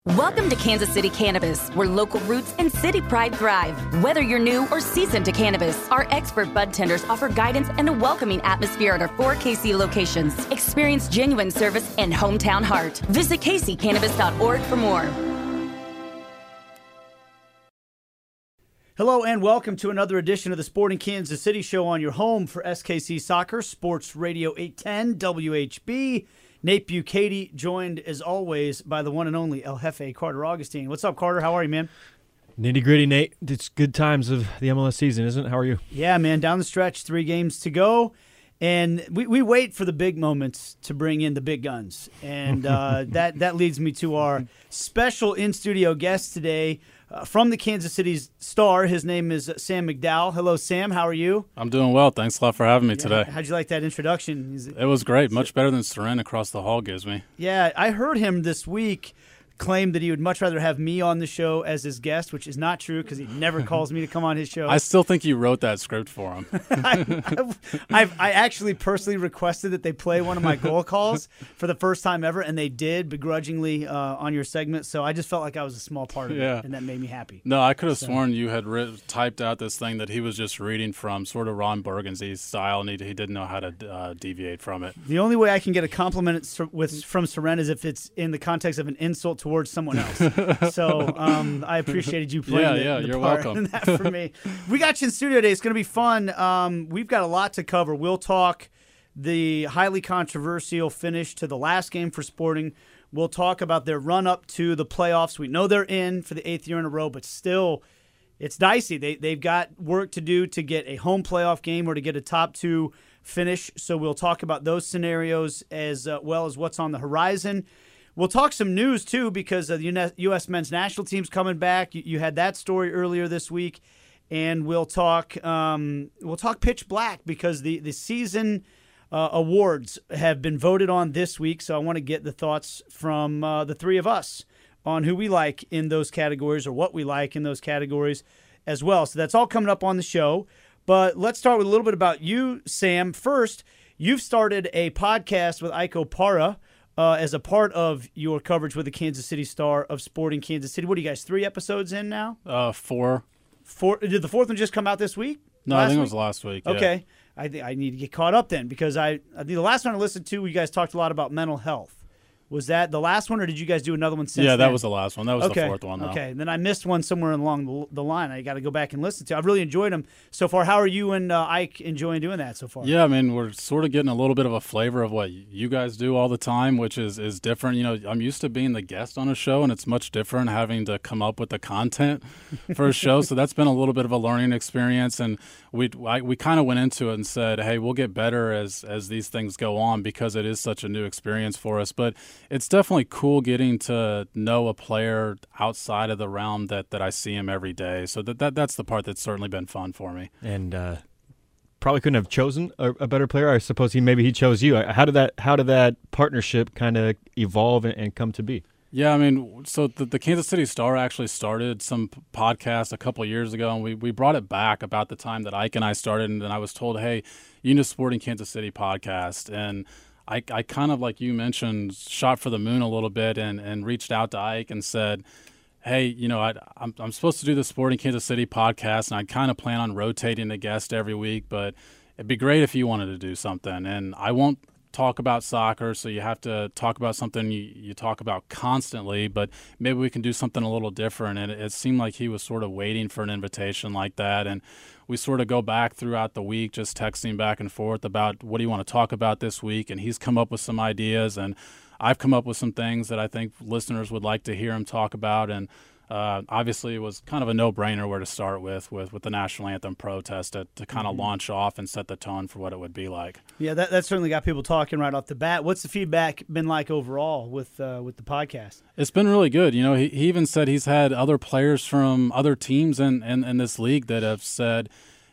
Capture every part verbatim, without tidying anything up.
Welcome to Kansas City Cannabis, where local roots and city pride thrive. Whether you're new or seasoned to cannabis, our expert bud tenders offer guidance and a welcoming atmosphere at our four K C locations. Experience genuine service and hometown heart. Visit k c cannabis dot org for more. Hello and welcome to another edition of the Sporting Kansas City Show on your home for S K C Soccer, Sports Radio eight ten W H B. Nate Bukaty, joined as always by the one and only El Jefe, Carter Augustine. What's up, Carter? How are you, man? Nitty gritty, Nate. It's good times of the M L S season, isn't it? How are you? Yeah, man. Down the stretch, three games to go. And we, we wait for the big moments to bring in the big guns. And uh, that, that leads me to our special in-studio guest today uh, from the Kansas City Star. His name is Sam McDowell. Hello, Sam. How are you? I'm doing well. Thanks a lot for having me yeah. today. How'd you like that introduction? Is it, it was great. Much better than Seren across the hall gives me. Yeah, I heard him this week claim that he would much rather have me on the show as his guest, which is not true because he never calls me to come on his show. I still think you wrote that script for him. I, I've, I actually personally requested that they play one of my goal calls for the first time ever, and they did begrudgingly uh, on your segment. So I just felt like I was a small part of yeah. it, and that made me happy. No, I could have so. sworn you had writ- typed out this thing that he was just reading from, sort of Ron Burgundy's style, and he, he didn't know how to uh, deviate from it. The only way I can get a compliment with from Seren is if it's in the context of an insult towards someone else. So um, I appreciated you playing yeah, the, yeah, the you're part welcome. in that for me. We got you in studio today. It's going to be fun. Um, we've got a lot to cover. We'll talk the highly controversial finish to the last game for Sporting. We'll talk about their run-up to the playoffs. We know they're in for the eighth year in a row, but still it's dicey. They, they've got work to do to get a home playoff game or to get a top two finish. So we'll talk about those scenarios as uh, well as what's on the horizon. We'll talk some news, too, because the U S men's national team's coming back. You, you had that story earlier this week. And we'll talk um, we'll talk Pitch Black because the, the season uh, awards have been voted on this week. So I want to get the thoughts from uh, the three of us on who we like in those categories or what we like in those categories as well. So that's all coming up on the show. But let's start with a little bit about you, Sam. First, you've started a podcast with Ike Opara. Uh, as a part of your coverage with the Kansas City Star of Sporting Kansas City. What are you guys, three episodes in now? Uh, four. Four. Did the fourth one just come out this week? No, last I think week? it was last week. Yeah. Okay. I th- I need to get caught up then because I, I think the last one I listened to, you guys talked a lot about mental health. Was that the last one, or did you guys do another one since Yeah, that then? was the last one. That was okay. the fourth one, though. Okay, and then I missed one somewhere along the, the line I got to go back and listen to. I've really enjoyed them so far. How are you and uh, Ike enjoying doing that so far? Yeah, I mean, we're sort of getting a little bit of a flavor of what you guys do all the time, which is, is different. You know, I'm used to being the guest on a show, and it's much different having to come up with the content for a show. So that's been a little bit of a learning experience, and we I, we kind of went into it and said, hey, we'll get better as, as these things go on because it is such a new experience for us. But it's definitely cool getting to know a player outside of the realm that, that I see him every day. So that, that that's the part that's certainly been fun for me. And uh, probably couldn't have chosen a, a better player. I suppose he maybe he chose you. How did that how did that partnership kind of evolve and, and come to be? Yeah, I mean, so the, the Kansas City Star actually started some podcast a couple of years ago, and we, we brought it back about the time that Ike and I started, and then I was told, hey, you need a Sporting Kansas City podcast. And I, I kind of, like you mentioned, shot for the moon a little bit and, and reached out to Ike and said, hey, you know, I, I'm, I'm supposed to do the Sporting Kansas City podcast, and I kind of plan on rotating a guest every week, but it'd be great if you wanted to do something. And I won't talk about soccer, so you have to talk about something you, you talk about constantly, but maybe we can do something a little different. And it, it seemed like he was sort of waiting for an invitation like that. And we sort of go back throughout the week just texting back and forth about what do you want to talk about this week, and he's come up with some ideas, and I've come up with some things that I think listeners would like to hear him talk about. And uh, obviously it was kind of a no-brainer where to start with with, with the National Anthem protest to, to kind of mm-hmm. launch off and set the tone for what it would be like. Yeah, that, that certainly got people talking right off the bat. What's the feedback been like overall with uh, with the podcast? It's been really good. You know, he, he even said he's had other players from other teams in, in, in this league that have said,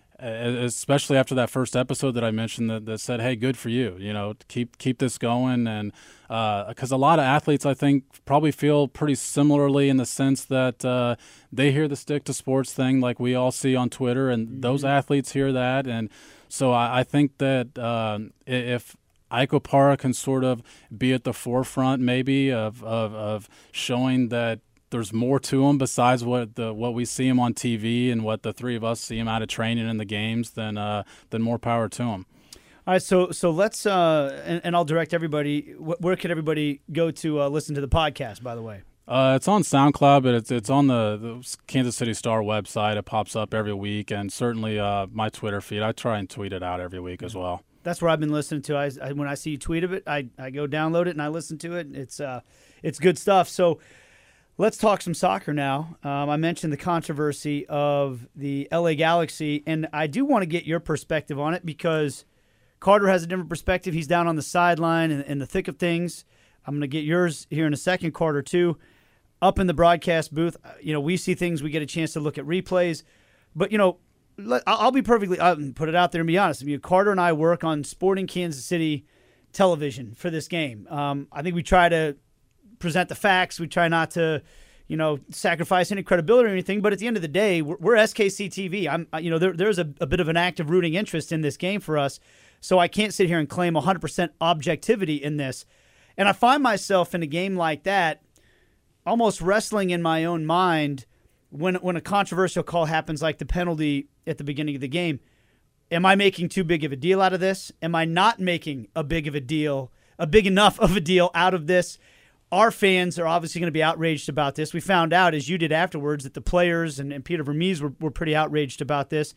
especially after that first episode that I mentioned, that, that said, hey, good for you, you know, keep keep this going. And because uh, a lot of athletes, I think, probably feel pretty similarly in the sense that uh, they hear the stick to sports thing like we all see on Twitter, and mm-hmm. those athletes hear that. And so I, I think that uh, if Ike Opara can sort of be at the forefront maybe of, of, of showing that there's more to him besides what the what we see him on T V and what the three of us see him out of training in the games, then uh, then more power to him. All right, so so let's uh, and, and I'll direct everybody. Where can everybody go to uh, listen to the podcast? By the way, uh, it's on SoundCloud, but it's it's on the, the Kansas City Star website. It pops up every week, and certainly uh, my Twitter feed. I try and tweet it out every week as well. That's where I've been listening to. I, I when I see you tweet of it, I, I go download it and I listen to it. It's uh it's good stuff. So. Let's talk some soccer now. Um, I mentioned the controversy of the L A Galaxy, and I do want to get your perspective on it because Carter has a different perspective. He's down on the sideline in, in the thick of things. I'm going to get yours here in a second, Carter, too. Up in the broadcast booth, you know, we see things. We get a chance to look at replays. But, you know, let, I'll be perfectly I'll put it out there and be honest. I mean, Carter and I work on Sporting Kansas City television for this game. Um, I think we try to present the facts. We try not to, you know, sacrifice any credibility or anything. But at the end of the day, we're, we're S K C T V. I'm, you know, there, there's a, a bit of an active rooting interest in this game for us. So I can't sit here and claim one hundred percent objectivity in this. And I find myself in a game like that, almost wrestling in my own mind when when a controversial call happens, like the penalty at the beginning of the game. Am I making too big of a deal out of this? Am I not making a big of a deal, a big enough of a deal out of this? Our fans are obviously going to be outraged about this. We found out, as you did afterwards, that the players and, and Peter Vermees were, were pretty outraged about this.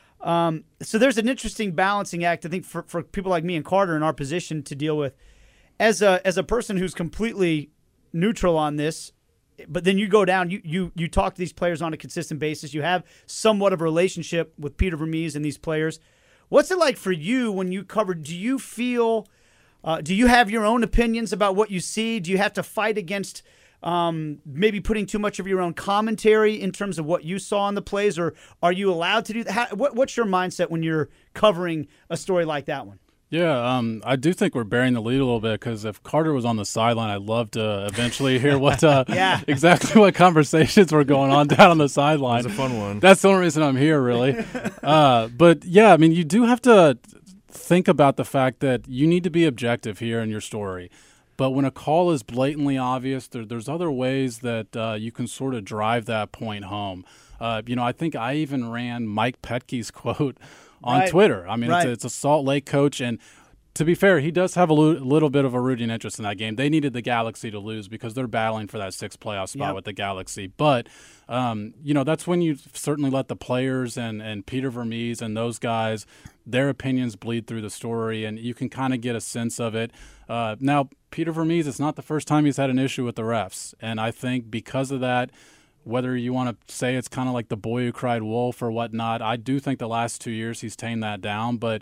Um, so there's an interesting balancing act, I think, for, for people like me and Carter in our position to deal with. As a as a person who's completely neutral on this, but then you go down, you you you talk to these players on a consistent basis. You have somewhat of a relationship with Peter Vermees and these players. What's it like for you when you cover? Do you feel... Uh, do you have your own opinions about what you see? Do you have to fight against um, maybe putting too much of your own commentary in terms of what you saw in the plays, or are you allowed to do that? How, what, what's your mindset when you're covering a story like that one? Yeah, um, I do think we're bearing the lead a little bit because if Carter was on the sideline, I'd love to eventually hear what uh, yeah. exactly what conversations were going on down on the sideline. It's a fun one. That's the only reason I'm here, really. uh, but, yeah, I mean, you do have to – think about the fact that you need to be objective here in your story. But when a call is blatantly obvious, there, there's other ways that uh, you can sort of drive that point home. Uh, you know, I think I even ran Mike Petke's quote on right. Twitter. I mean, right. it's, a, it's a Salt Lake coach, and to be fair, he does have a lo- little bit of a rooting interest in that game. They needed the Galaxy to lose because they're battling for that sixth playoff spot yep. with the Galaxy. But, um, you know, that's when you certainly let the players and, and Peter Vermees and those guys, their opinions bleed through the story, and you can kind of get a sense of it. Uh, now, Peter Vermees, it's not the first time he's had an issue with the refs. And I think because of that, whether you want to say it's kind of like the boy who cried wolf or whatnot, I do think the last two years he's tamed that down. But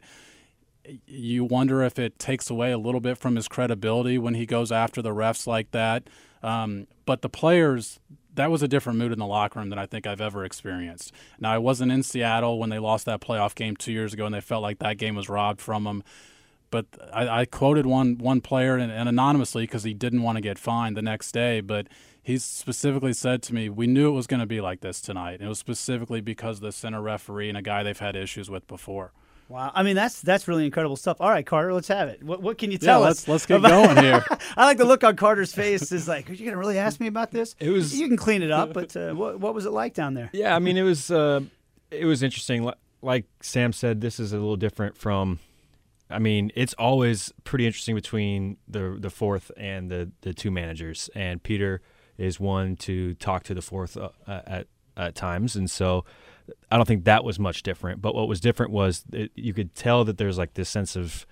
you wonder if it takes away a little bit from his credibility when he goes after the refs like that. Um, but the players, that was a different mood in the locker room than I think I've ever experienced. Now, I wasn't in Seattle when they lost that playoff game two years ago and they felt like that game was robbed from them. But I, I quoted one one player, and, and anonymously because he didn't want to get fined the next day, but he specifically said to me, we knew it was going to be like this tonight. And it was specifically because of the center referee and a guy they've had issues with before. Wow. I mean, that's that's really incredible stuff. All right, Carter, let's have it. What what can you tell yeah, us? Let's, let's get about- going here. I like the look on Carter's face. Is like, are you going to really ask me about this? It was. You can clean it up, but uh, what what was it like down there? Yeah, I mean, it was uh, it was interesting. Like Sam said, this is a little different from. I mean, it's always pretty interesting between the the fourth and the, the two managers, and Peter is one to talk to the fourth uh, at at times, and so. I don't think that was much different, but what was different was it, you could tell that there's like this sense of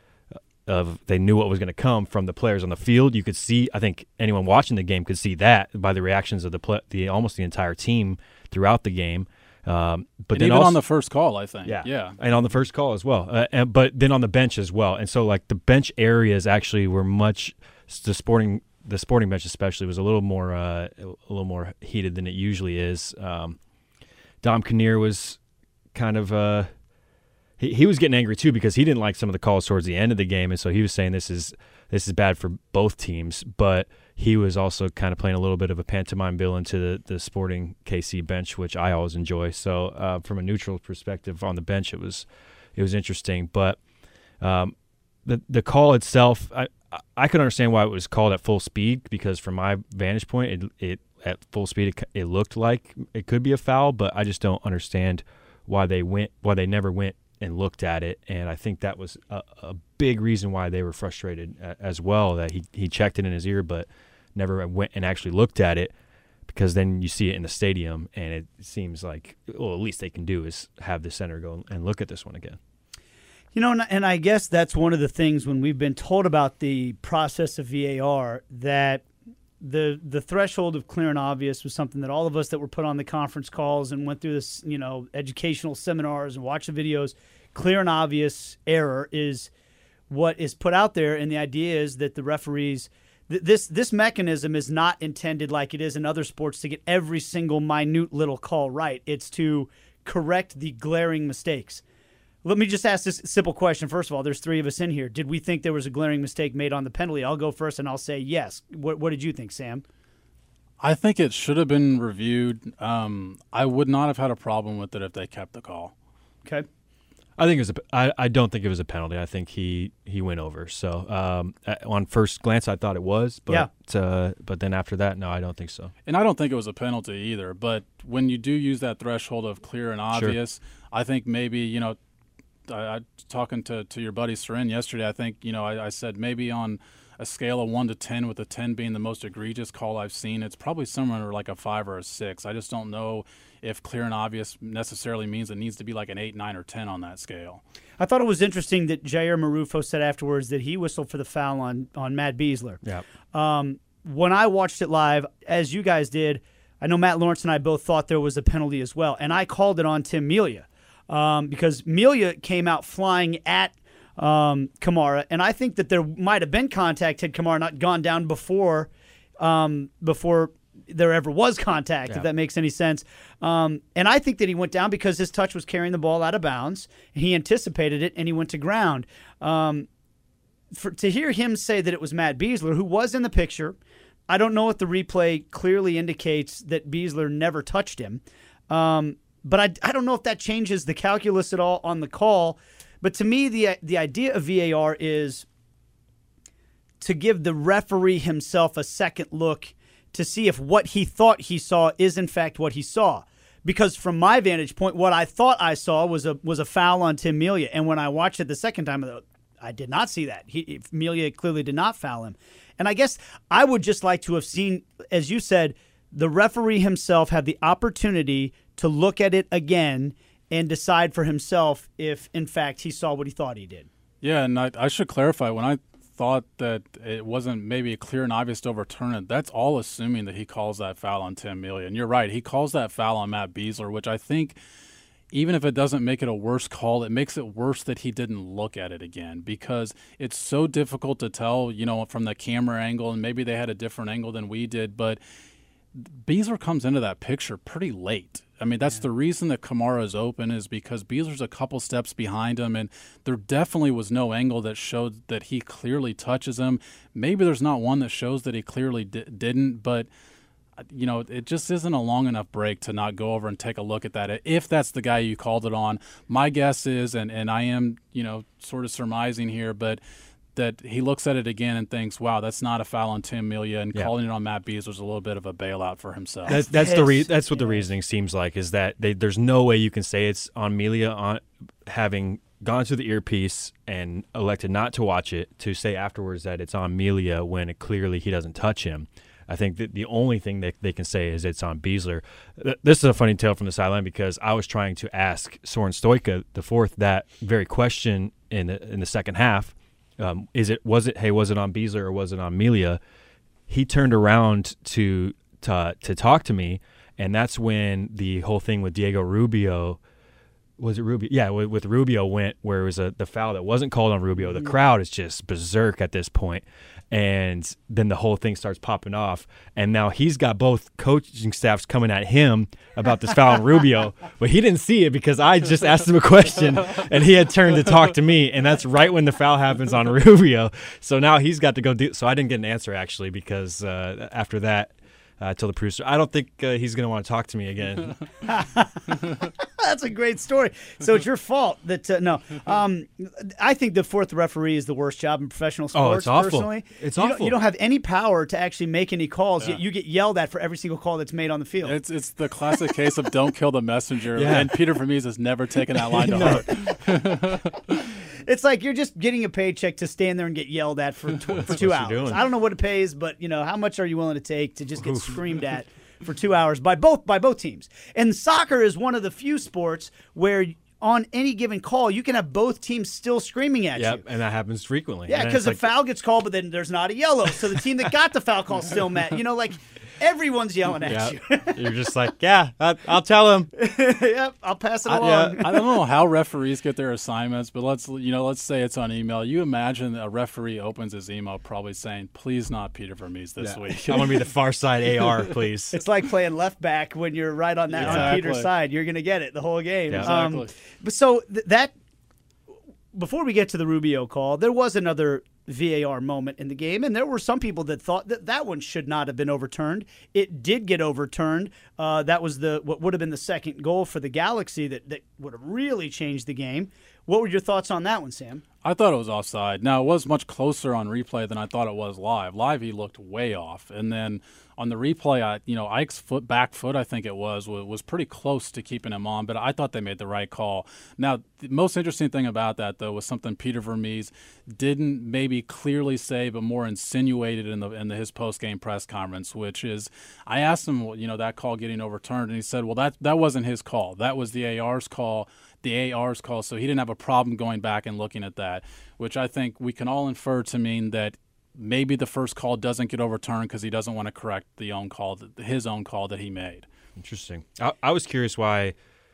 of they knew what was going to come from the players on the field. You could see, I think anyone watching the game could see that by the reactions of the play, the almost the entire team throughout the game. Um, but and then even also, on the first call, I think. Yeah, yeah, and on the first call as well. Uh, and, but then on the bench as well, and so like the bench areas actually were much the sporting the sporting bench especially was a little more uh, a little more heated than it usually is. Um, Dom Kinnear was kind of uh, he he was getting angry too because he didn't like some of the calls towards the end of the game, and so he was saying this is this is bad for both teams. But he was also kind of playing a little bit of a pantomime villain to the, the Sporting K C bench, which I always enjoy. So uh, from a neutral perspective on the bench, it was it was interesting. But um, the the call itself, I I could understand why it was called at full speed, because from my vantage point, it it at full speed it, it looked like it could be a foul, but I just don't understand why they went why they never went and looked at it. And I think that was a, a big reason why they were frustrated as well, that he he checked it in his ear but never went and actually looked at it, because then you see it in the stadium and it seems like, well, at least they can do is have the center go and look at this one again. You know, and I guess that's one of the things when we've been told about the process of V A R, that the the threshold of clear and obvious was something that all of us that were put on the conference calls and went through this, you know, educational seminars and watched the videos, clear and obvious error is what is put out there. And the idea is that the referees, th- this this mechanism is not intended like it is in other sports to get every single minute little call right. It's to correct the glaring mistakes. Let me just ask this simple question. First of all, there's three of us in here. Did we think there was a glaring mistake made on the penalty? I'll go first, and I'll say yes. What, what did you think, Sam? I think it should have been reviewed. Um, I would not have had a problem with it if they kept the call. Okay. I think it was a, I, I don't think it was a penalty. I think he, he went over. So um, on first glance, I thought it was, but yeah. uh, but then after that, no, I don't think so. And I don't think it was a penalty either. But when you do use that threshold of clear and obvious, sure. I think maybe, you know, I, I talking to, to your buddy Seren yesterday, I think, you know, I, I said maybe on a scale of one to ten, with a ten being the most egregious call I've seen, it's probably somewhere like a five or a six. I just don't know if clear and obvious necessarily means it needs to be like an eight, nine, or ten on that scale. I thought it was interesting that Jair Marufo said afterwards that he whistled for the foul on, on Matt Besler. Yeah. Um, when I watched it live, as you guys did, I know Matt Lawrence and I both thought there was a penalty as well, and I called it on Tim Melia. Um, because Melia came out flying at um, Kamara, and I think that there might have been contact had Kamara not gone down before um, before there ever was contact, yeah. if that makes any sense. Um, and I think that he went down because his touch was carrying the ball out of bounds. He anticipated it, and he went to ground. Um, for, to hear him say that it was Matt Besler, who was in the picture, I don't know if the replay clearly indicates that Besler never touched him. Um But I, I don't know if that changes the calculus at all on the call. But to me, the the idea of V A R is to give the referee himself a second look to see if what he thought he saw is in fact what he saw. Because from my vantage point, what I thought I saw was a was a foul on Tim Melia. And when I watched it the second time, I did not see that. He, Melia clearly did not foul him. And I guess I would just like to have seen, as you said, the referee himself have the opportunity to look at it again and decide for himself if, in fact, he saw what he thought he did. Yeah, and I, I should clarify, when I thought that it wasn't maybe clear and obvious to overturn it, that's all assuming that he calls that foul on Tim Melia. And you're right, he calls that foul on Matt Besler, which I think, even if it doesn't make it a worse call, it makes it worse that he didn't look at it again, because it's so difficult to tell, you know, from the camera angle, and maybe they had a different angle than we did, but Besler comes into that picture pretty late. I mean, that's yeah. the reason that Kamara is open, is because Besler's a couple steps behind him, and there definitely was no angle that showed that he clearly touches him. Maybe there's not one that shows that he clearly di- didn't, but, you know, it just isn't a long enough break to not go over and take a look at that. If that's the guy you called it on, my guess is, and, and I am, you know, sort of surmising here, but that he looks at it again and thinks, wow, that's not a foul on Tim Melia, and yeah. calling it on Matt Besler is a little bit of a bailout for himself. That's, that's the re- that's what the reasoning seems like, is that they, there's no way you can say it's on Melia on having gone through the earpiece and elected not to watch it, to say afterwards that it's on Melia when it clearly he doesn't touch him. I think that the only thing that they can say is it's on Besler. This is a funny tale from the sideline, because I was trying to ask Soren Stoica, the fourth, that very question in the, in the second half. Um, is it was it hey was it on Besler or was it on Melia? He turned around to to to talk to me, and that's when the whole thing with Diego Rubio was it Rubio? Yeah, with, with Rubio went where it was a the foul that wasn't called on Rubio. The crowd is just berserk at this point, and then the whole thing starts popping off. And now he's got both coaching staffs coming at him about this foul on Rubio, but he didn't see it because I just asked him a question, and he had turned to talk to me, and that's right when the foul happens on Rubio. So now he's got to go do. So I didn't get an answer actually, because uh, after that, uh, I told the producer I don't think uh, he's going to want to talk to me again. That's a great story. So it's your fault that uh, no. Um, I think the fourth referee is the worst job in professional sports. Oh, it's awful. Personally, It's you awful. Don't, you don't have any power to actually make any calls. Yeah. Yet you get yelled at for every single call that's made on the field. It's it's the classic case of don't kill the messenger, Yeah. and Peter Vermees has never taken that line to heart. It's like you're just getting a paycheck to stand there and get yelled at for tw- for two you're hours. doing. I don't know what it pays, but you know how much are you willing to take to just get screamed at for two hours by both by both teams? And soccer is one of the few sports where on any given call you can have both teams still screaming at Yep, you. and that happens frequently. Yeah, And because it's the like, foul gets called, but then there's not a yellow, so the team that got the foul call still met. You know, like everyone's yelling at yeah, you. you're just like, yeah, I, I'll tell him. Yep, I'll pass it I, along. yeah, I don't know how referees get their assignments, but let's you know, let's say it's on email. You imagine a referee opens his email probably saying, "Please not Peter Vermees this Yeah. week." I want to be the far side A R, please. It's like playing left back when you're right on that on Exactly. Peter's side. You're going to get it the whole game. Yeah. Um, Exactly. but so th- that before we get to the Rubio call, there was another V A R moment in the game, and there were some people that thought that that one should not have been overturned. It did get overturned. Uh, that was the what would have been the second goal for the Galaxy that, that would have really changed the game. What were your thoughts on that one, Sam? I thought it was offside. Now, it was much closer on replay than I thought it was live. Live, he looked way off. And then on the replay, I, you know, Ike's foot, back foot, I think it was, was, was pretty close to keeping him on, but I thought they made the right call. Now, the most interesting thing about that, though, was something Peter Vermees didn't maybe clearly say, but more insinuated in the in the, his post-game press conference, which is, I asked him, you know, that call getting overturned, and he said, well, that, that wasn't his call. That was the A R's call. the A R's call, so he didn't have a problem going back and looking at that, which I think we can all infer to mean that maybe the first call doesn't get overturned because he doesn't want to correct the own call, his own call that he made. Interesting. I, I was curious why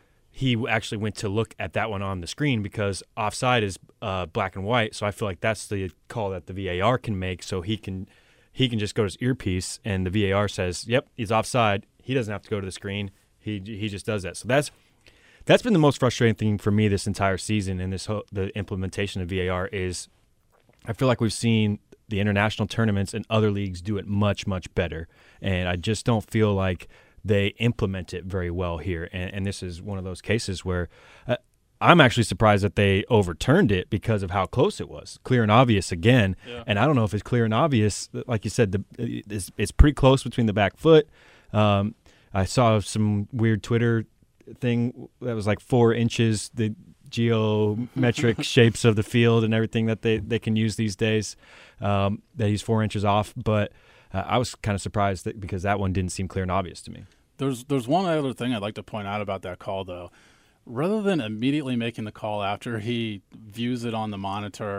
he actually went to look at that one on the screen, because offside is uh, black and white, so I feel like that's the call that the V A R can make, so he can he can just go to his earpiece, and the V A R says, yep, he's offside. He doesn't have to go to the screen. He he just does that. So that's That's been the most frustrating thing for me this entire season, and this whole, the implementation of V A R is I feel like we've seen the international tournaments and other leagues do it much, much better, and I just don't feel like they implement it very well here, and, and this is one of those cases where uh, I'm actually surprised that they overturned it because of how close it was. Clear and obvious again, Yeah. and I don't know if it's clear and obvious. Like you said, the, it's, it's pretty close between the back foot. Um, I saw some weird Twitter thing that was like four inches, the geometric shapes of the field and everything that they, they can use these days, um, that he's four inches off. But uh, I was kind of surprised that, because that one didn't seem clear and obvious to me. There's there's one other thing I'd like to point out about that call, though. Rather than immediately making the call after he views it on the monitor,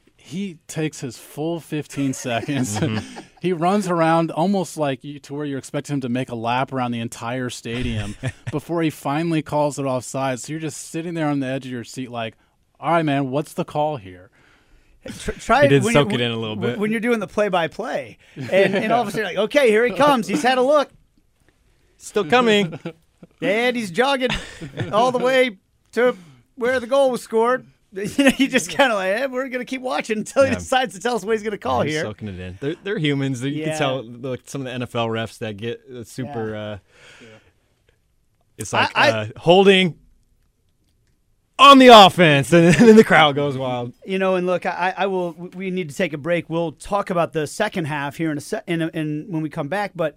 he takes his full fifteen seconds. Mm-hmm. He runs around almost like you, to where you're expecting him to make a lap around the entire stadium before he finally calls it offside. So you're just sitting there on the edge of your seat like, all right, man, what's the call here? Tr- Try He did when soak you're- it in a little when- bit. when you're doing the play-by-play, and, and all of a sudden, like, okay, here he comes. He's had a look, Still coming. and he's jogging all the way to where the goal was scored. You know, you just kind of like, eh, we're gonna keep watching until he Yeah. decides to tell us what he's gonna call He's here. soaking it in. They're, they're humans. You Yeah. can tell like, some of the N F L refs that get uh, super. Uh, it's like I- I- uh, holding on the offense, and then the crowd goes wild. You know, and look, I, I will. We need to take a break. We'll talk about the second half here in a se- in, a, in when we come back. But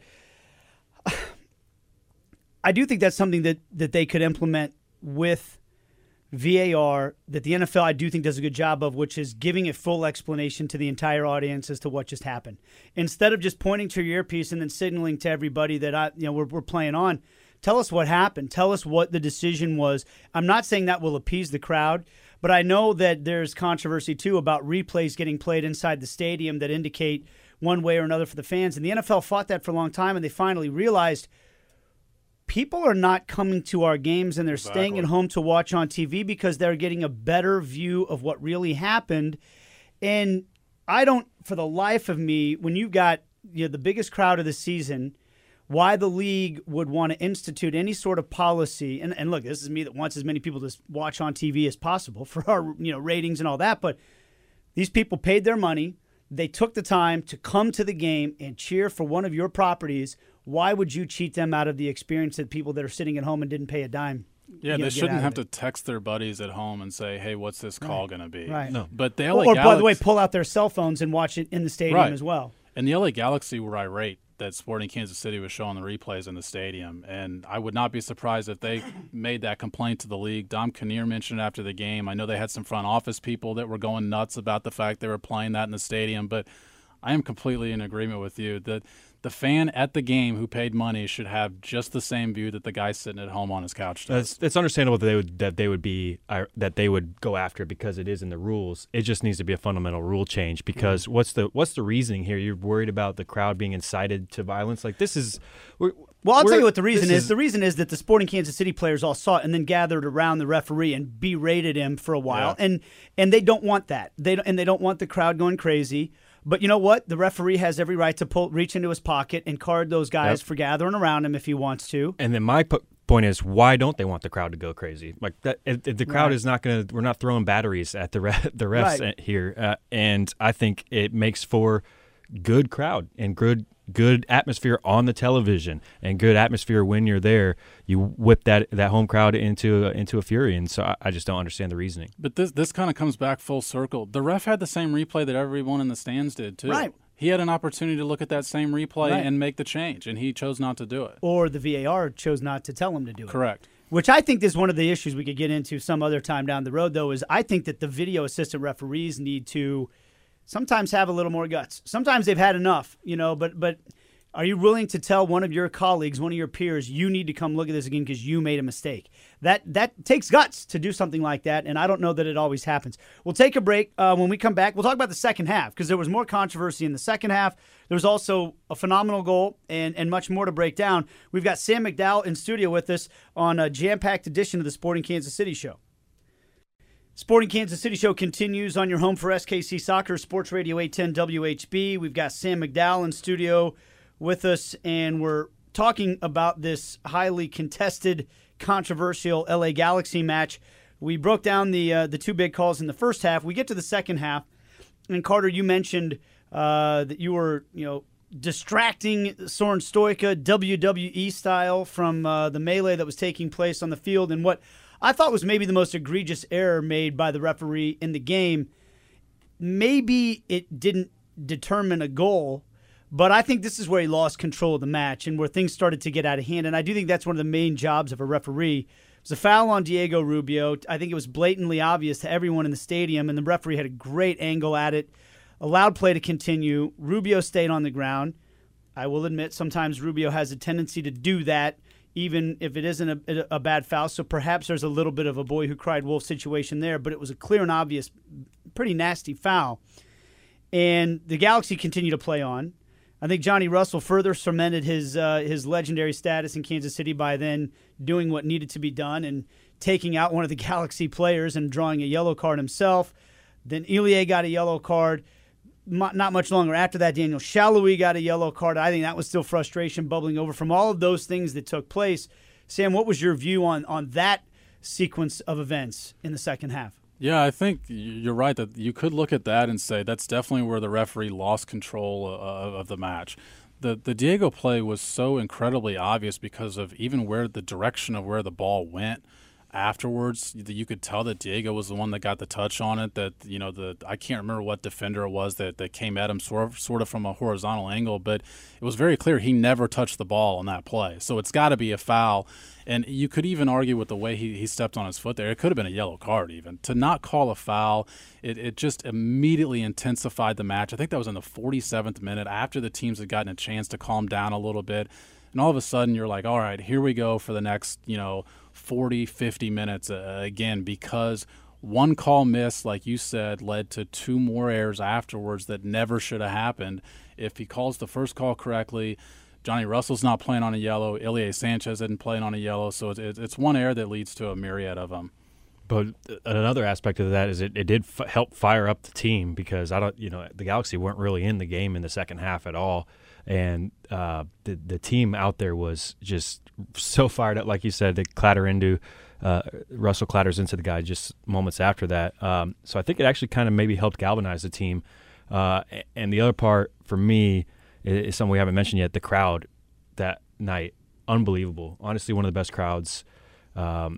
I do think that's something that that they could implement with V A R that the N F L I do think does a good job of, which is giving a full explanation to the entire audience as to what just happened, instead of just pointing to your earpiece and then signaling to everybody that I, you know, we're we're playing on. Tell us what happened. Tell us what the decision was. I'm not saying that will appease the crowd, but I know that there's controversy, too, about replays getting played inside the stadium that indicate one way or another for the fans. And the N F L fought that for a long time, and they finally realized people are not coming to our games, and they're Exactly. staying at home to watch on T V because they're getting a better view of what really happened. And I don't, for the life of me, when you got you know, the biggest crowd of the season, why the league would want to institute any sort of policy. And, and look, this is me that wants as many people to watch on T V as possible for our you know ratings and all that. But these people paid their money. They took the time to come to the game and cheer for one of your properties. Why would you cheat them out of the experience of people that are sitting at home and didn't pay a dime? Yeah, you know, they get shouldn't out have of to it. text their buddies at home and say, hey, what's this call Right. going to be? Right. No. But the L A Or, or by the way, Galaxy- pull out their cell phones and watch it in the stadium Right. as well. And the L A Galaxy were irate that Sporting Kansas City was showing the replays in the stadium. And I would not be surprised if they made that complaint to the league. Dom Kinnear mentioned after the game. I know they had some front office people that were going nuts about the fact they were playing that in the stadium. But I am completely in agreement with you that the fan at the game who paid money should have just the same view that the guy sitting at home on his couch does. It's, it's understandable that they would that they would be uh, that they would go after it because it is in the rules. It just needs to be a fundamental rule change because what's the what's the reasoning here? You're worried about the crowd being incited to violence? Like this is. We're, Well, I'll we're, tell you what the reason this is. The reason is that the Sporting Kansas City players all saw it and then gathered around the referee and berated him for a while, Yeah. and and they don't want that. They don't, and they don't want the crowd going crazy. But you know what? The referee has every right to pull, reach into his pocket and card those guys Yep. for gathering around him if he wants to. And then my po- point is, why don't they want the crowd to go crazy? Like that, if, if the crowd Right. is not going to, we're not throwing batteries at the re- the refs Right. here, uh, and I think it makes for good crowd and good good atmosphere on the television and good atmosphere when you're there. You whip that that home crowd into into a fury, and so I, I just don't understand the reasoning. But this this kind of comes back full circle. The ref had the same replay that everyone in the stands did, too. Right. He had an opportunity to look at that same replay Right. and make the change, and he chose not to do it. Or the V A R chose not to tell him to do it. Correct. Which I think is one of the issues we could get into some other time down the road, though, is I think that the video assistant referees need to sometimes have a little more guts. Sometimes they've had enough, you know, but but are you willing to tell one of your colleagues, one of your peers, you need to come look at this again because you made a mistake? That that takes guts to do something like that, and I don't know that it always happens. We'll take a break. Uh, when we come back, we'll talk about the second half because there was more controversy in the second half. There was also a phenomenal goal and, and much more to break down. We've got Sam McDowell in studio with us on a jam-packed edition of the Sporting Kansas City Show. Sporting Kansas City Show continues on your home for S K C Soccer, Sports Radio eight ten W H B. We've got Sam McDowell in studio with us, and we're talking about this highly contested, controversial L A Galaxy match. We broke down the uh, the two big calls in the first half. We get to the second half, and Carter, you mentioned uh, that you were, you know, distracting Soren Stoica W W E style from uh, the melee that was taking place on the field, and what I thought was maybe the most egregious error made by the referee in the game. Maybe it didn't determine a goal, but I think this is where he lost control of the match and where things started to get out of hand. And I do think that's one of the main jobs of a referee. It was a foul on Diego Rubio. I think it was blatantly obvious to everyone in the stadium, and the referee had a great angle at it. Allowed play to continue. Rubio stayed on the ground. I will admit sometimes Rubio has a tendency to do that, even if it isn't a, a bad foul. So perhaps there's a little bit of a boy who cried wolf situation there, but it was a clear and obvious, pretty nasty foul. And the Galaxy continued to play on. I think Johnny Russell further cemented his uh, his legendary status in Kansas City by then doing what needed to be done and taking out one of the Galaxy players and drawing a yellow card himself. Then Ilie got a yellow card. Not much longer after that, Daniel Shalhoub got a yellow card. I think that was still frustration bubbling over from all of those things that took place. Sam, what was your view on, on that sequence of events in the second half? Yeah, I think you're right that you could look at that and say that's definitely where the referee lost control of, of the match. The the Diego play was so incredibly obvious because of even where the direction of where the ball went. Afterwards, you could tell that Diego was the one that got the touch on it. That, you know, the I can't remember what defender it was that, that came at him sort of, sort of from a horizontal angle, but it was very clear he never touched the ball on that play. So it's got to be a foul. And you could even argue with the way he, he stepped on his foot there. It could have been a yellow card even. To not call a foul, it, it just immediately intensified the match. I think that was in the forty-seventh minute after the teams had gotten a chance to calm down a little bit. And all of a sudden you're like, all right, here we go for the next, you know, forty, fifty minutes uh, again, because one call miss, like you said, led to two more errors afterwards that never should have happened. If he calls the first call correctly, Johnny Russell's not playing on a yellow. Ilie Sanchez isn't playing on a yellow. So it's, it's one error that leads to a myriad of them. But another aspect of that is it, it did f- help fire up the team because I don't, you know, the Galaxy weren't really in the game in the second half at all. And uh, the the team out there was just so fired up, like you said, they clatter into uh, Russell clatters into the guy just moments after that. Um, so I think it actually kind of maybe helped galvanize the team. Uh, and the other part for me is, is something we haven't mentioned yet. The crowd that night, unbelievable. Honestly, one of the best crowds um,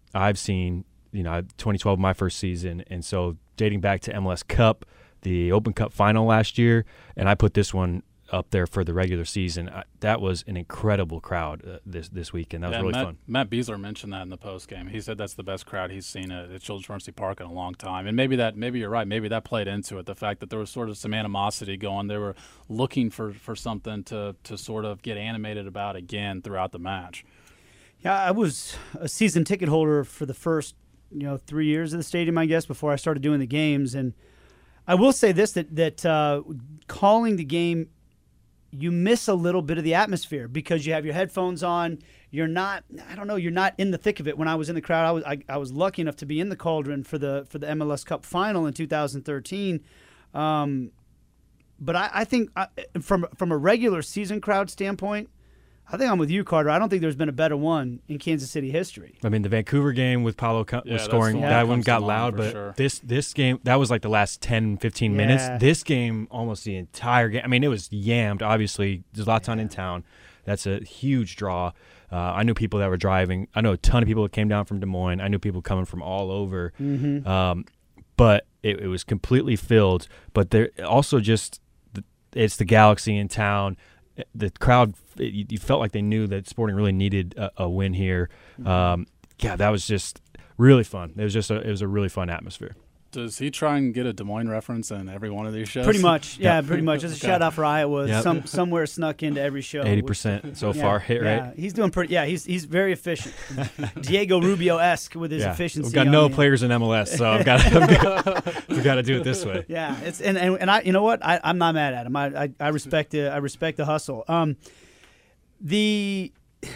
I've seen. You know, twenty twelve, my first season, and so dating back to M L S Cup, the Open Cup final last year, and I put this one up there for the regular season. I, that was an incredible crowd uh, this this weekend. That was yeah, really Matt, fun. Matt Beasler mentioned that in the post game. He said that's the best crowd he's seen at, at Children's Mercy Park in a long time. And maybe that, maybe you're right. Maybe that played into it. The fact that there was sort of some animosity going. They were looking for, for something to to sort of get animated about again throughout the match. Yeah, I was a season ticket holder for the first, you know, three years of the stadium, I guess, before I started doing the games. And I will say this, that, that uh, calling the game, you miss a little bit of the atmosphere because you have your headphones on. You're not, I don't know, you're not in the thick of it. When I was in the crowd, I was I, I was lucky enough to be in the Cauldron for the for the M L S Cup final in two thousand thirteen. Um, but I, I think I, from from a regular season crowd standpoint, I think I'm with you, Carter. I don't think there's been a better one in Kansas City history. I mean, the Vancouver game with Paulo co- Yeah, was that's scoring, the one that that one comes to got mind loud, for but sure. this this game, that was like the last ten, fifteen Yeah. minutes. This game, almost the entire game. I mean, it was yammed, obviously. Zlatan Yeah. in town. That's a huge draw. Uh, I knew people that were driving. I know a ton of people that came down from Des Moines. I knew people coming from all over. Mm-hmm. Um, but it, it was completely filled. But there also just, it's the Galaxy in town. The crowd, it, you felt like they knew that Sporting really needed a, a win here. Um, yeah, that was just really fun. It was just a, it was a really fun atmosphere. Does he try and get a Des Moines reference in every one of these shows? Pretty much, yeah, Yeah. pretty much. Just a Okay. shout out for Iowa. Yep. Some somewhere snuck into every show. Eighty percent so Yeah, far hit yeah, right. he's doing pretty. Yeah, he's he's very efficient. Diego Rubio-esque with his Yeah, efficiency. we've got on no the- players in M L S, so I've got, I've got we've got to do it this way. Yeah, it's and, and and I, you know what? I I'm not mad at him. I I, I respect the I respect the hustle. Um, the.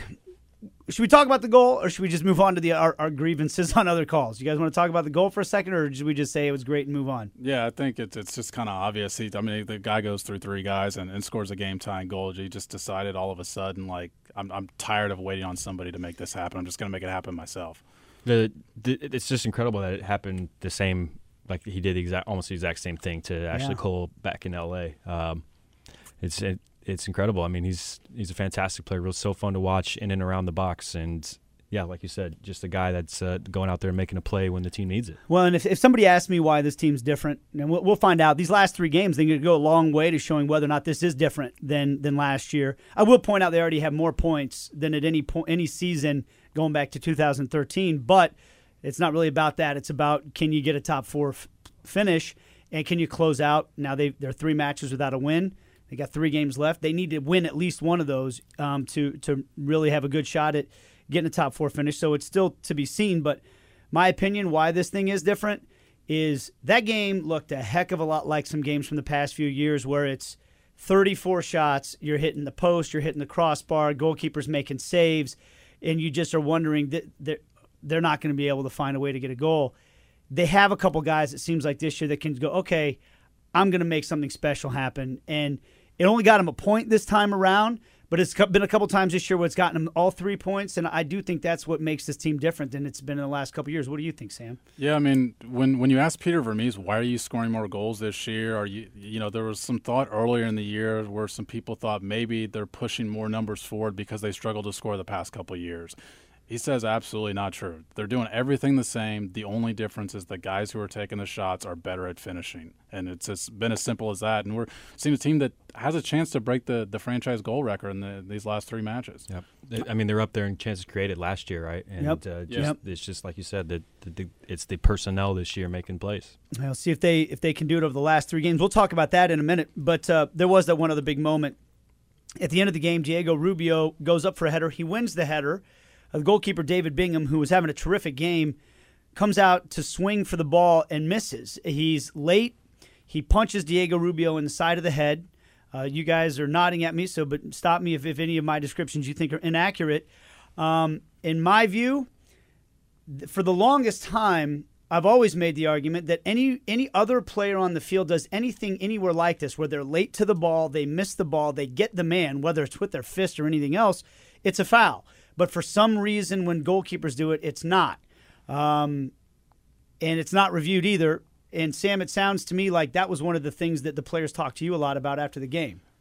Should we talk about the goal, or should we just move on to the our, our grievances on other calls? You guys want to talk about the goal for a second, or should we just say it was great and move on? Yeah, I think it's it's just kind of obvious. He, I mean, the guy goes through three guys and, and scores a game-tying goal. He just decided all of a sudden, like, I'm I'm tired of waiting on somebody to make this happen. I'm just going to make it happen myself. The, the it's just incredible that it happened the same, like he did the exact almost the exact same thing to Ashley Yeah. Cole back in L A. Um, it's it, it's incredible. I mean, he's he's a fantastic player. It was so fun to watch in and around the box, and yeah, like you said, just a guy that's uh, going out there and making a play when the team needs it. Well, and if, if somebody asks me why this team's different, and we'll, we'll find out. These last three games, they're going to go a long way to showing whether or not this is different than than last year. I will point out they already have more points than at any point any season going back to two thousand thirteen, but it's not really about that. It's about, can you get a top four f- finish, and can you close out? Now they they're three matches without a win. They got three games left. They need to win at least one of those um, to to really have a good shot at getting a top four finish. So it's still to be seen. But my opinion, why this thing is different, is that game looked a heck of a lot like some games from the past few years where it's thirty-four shots, you're hitting the post, you're hitting the crossbar, goalkeeper's making saves, and you just are wondering that they're, they're not going to be able to find a way to get a goal. They have a couple guys, it seems like this year, that can go, okay, I'm going to make something special happen. And it only got him a point this time around, but it's been a couple times this year where it's gotten him all three points, and I do think that's what makes this team different than it's been in the last couple of years. What do you think, Sam? Yeah, I mean, when when you ask Peter Vermees, why are you scoring more goals this year? Are you, you know, there was some thought earlier in the year where some people thought maybe they're pushing more numbers forward because they struggled to score the past couple of years. He says absolutely not true. They're doing everything the same. The only difference is the guys who are taking the shots are better at finishing. And it's just been as simple as that. And we're seeing a team that has a chance to break the, the franchise goal record in the, these last three matches. Yep. I mean, they're up there in chances created last year, right? And Yep. uh, just, Yep. it's just like you said, that the, the, it's the personnel this year making plays. I'll see if they if they can do it over the last three games. We'll talk about that in a minute. But uh, there was that one other big moment. At the end of the game, Diego Rubio goes up for a header. He wins the header. The goalkeeper, David Bingham, who was having a terrific game, comes out to swing for the ball and misses. He's late. He punches Diego Rubio in the side of the head. Uh, you guys are nodding at me, so but stop me if, if any of my descriptions you think are inaccurate. Um, in my view, th- for the longest time, I've always made the argument that any any other player on the field does anything anywhere like this, where they're late to the ball, they miss the ball, they get the man, whether it's with their fist or anything else, it's a foul. But for some reason, when goalkeepers do it, it's not. Um, and it's not reviewed either. And, Sam, it sounds to me like that was one of the things that the players talked to you a lot about after the game.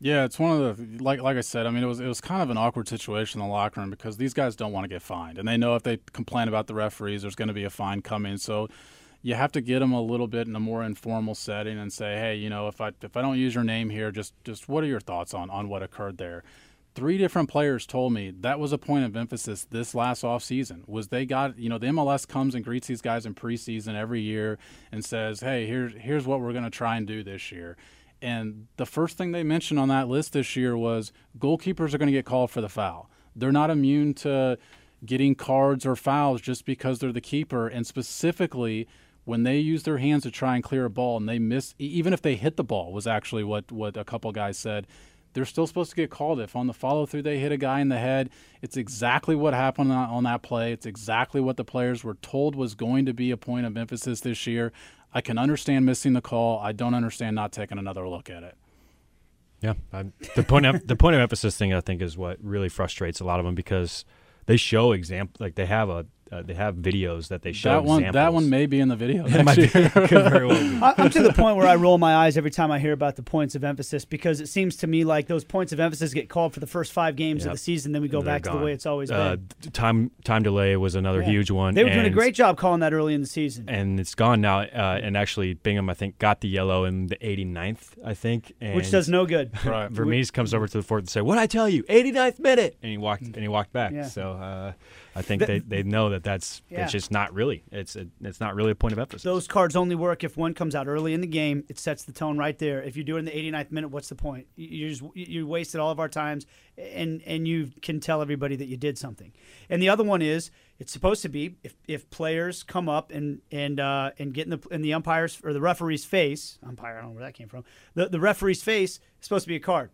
Yeah, it's one of the like like I said. I mean, it was it was kind of an awkward situation in the locker room because these guys don't want to get fined, and they know if they complain about the referees, there's going to be a fine coming. So you have to get them a little bit in a more informal setting and say, hey, you know, if I if I don't use your name here, just just what are your thoughts on on what occurred there? Three different players told me that was a point of emphasis this last offseason was they got, you know, the M L S comes and greets these guys in preseason every year and says, hey, here's here's what we're going to try and do this year. And the first thing they mentioned on that list this year was goalkeepers are going to get called for the foul. They're not immune to getting cards or fouls just because they're the keeper. And specifically, when they use their hands to try and clear a ball and they miss, even if they hit the ball, was actually what, what a couple guys said, they're still supposed to get called. If on the follow-through they hit a guy in the head, it's exactly what happened on, on that play. It's exactly what the players were told was going to be a point of emphasis this year. I can understand missing the call. I don't understand not taking another look at it. Yeah, I, the point of the point of emphasis thing I think is what really frustrates a lot of them because they show example like they have a uh, they have videos that they show. That one examples. that one may be in the video. It might be, could very well be. I- I'm to the point where I roll my eyes every time I hear about the points of emphasis because it seems to me like those points of emphasis get called for the first five games Yep. of the season, then we go And they're back to gone. the way it's always Uh, been. time time delay was another Yeah. huge one. They were doing a and- great job calling that early in the season. and it's gone now. Uh, and actually, Bingham, I think, got the yellow in the eighty-ninth, I think. And Which does no good. Right. Vermees comes over to the fourth and said, "What'd I tell you? eighty-ninth minute." And he walked and he walked back. Yeah. So uh, I think The- they, they know that that's Yeah. it's just not really. It's a, it's not really a point of emphasis. Those cards only work if one comes out early in the game. It sets the tone right there. If you do it in the eighty-ninth minute, what's the point? You you just you wasted all of our times, and and you can tell everybody that you did something. And the other one is it's supposed to be if, if players come up and and uh, and get in the in the umpire's or the referee's face, umpire I don't know where that came from. The the referee's face is supposed to be a card.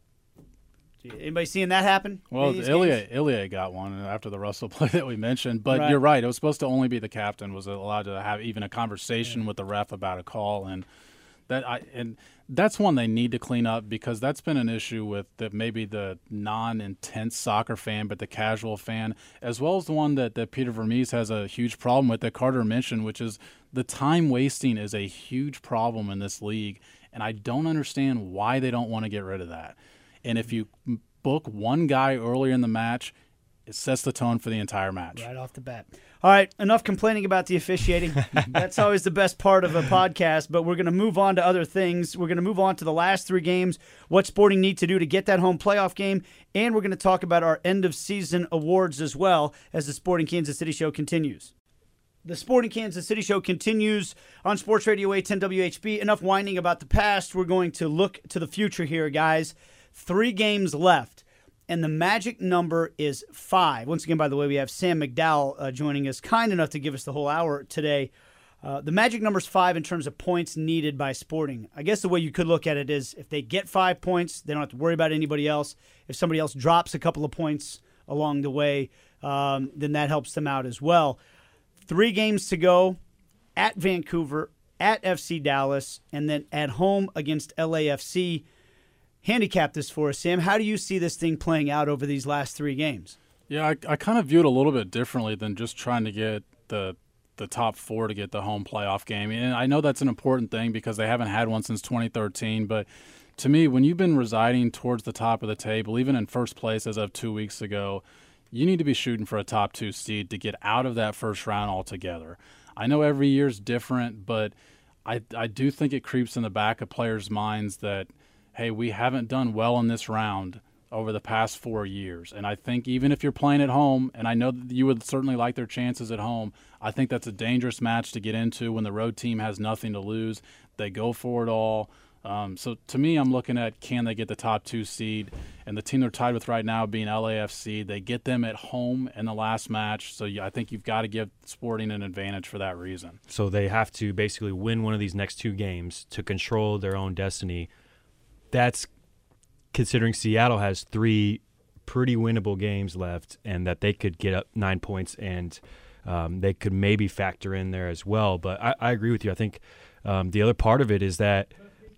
Anybody seeing that happen? Well, Any of these Ilya, games? Ilya got one after the Russell play that we mentioned. But Right. you're right. It was supposed to only be the captain was allowed to have even a conversation with the ref about a call. And that I and that's one they need to clean up because that's been an issue with the, maybe the non-intense soccer fan, but the casual fan, as well as the one that, that Peter Vermees has a huge problem with that Carter mentioned, which is the time wasting is a huge problem in this league. And I don't understand why they don't want to get rid of that. And if you book one guy earlier in the match, it sets the tone for the entire match. Right off the bat. All right, enough complaining about the officiating. That's always the best part of a podcast, but we're going to move on to other things. We're going to move on to the last three games, what Sporting need to do to get that home playoff game, and we're going to talk about our end-of-season awards as well as the Sporting Kansas City Show continues. The Sporting Kansas City Show continues on Sports Radio eight ten W H B. Enough whining about the past. We're going to look to the future here, guys. Three games left, and the magic number is five. Once again, by the way, we have Sam McDowell uh, joining us, kind enough to give us the whole hour today. Uh, the magic number is five in terms of points needed by Sporting. I guess the way you could look at it is if they get five points, they don't have to worry about anybody else. If somebody else drops a couple of points along the way, um, then that helps them out as well. Three games to go at Vancouver, at F C Dallas, and then at home against L A F C. Handicap this for us, Sam. How do you see this thing playing out over these last three games? Yeah, I, I kind of view it a little bit differently than just trying to get the the top four to get the home playoff game. And I know that's an important thing because they haven't had one since twenty thirteen. But to me, when you've been residing towards the top of the table, even in first place as of two weeks ago, you need to be shooting for a top two seed to get out of that first round altogether. I know every year's different, but I, I do think it creeps in the back of players' minds that, hey, we haven't done well in this round over the past four years. And I think even if you're playing at home, and I know that you would certainly like their chances at home, I think that's a dangerous match to get into when the road team has nothing to lose. They go for it all. Um, so to me, I'm looking at can they get the top two seed, and the team they're tied with right now being L A F C. They get them at home in the last match, so I think you've got to give Sporting an advantage for that reason. So they have to basically win one of these next two games to control their own destiny. That's considering Seattle has three pretty winnable games left and that they could get up nine points and um, they could maybe factor in there as well. But I, I agree with you. I think um, the other part of it is that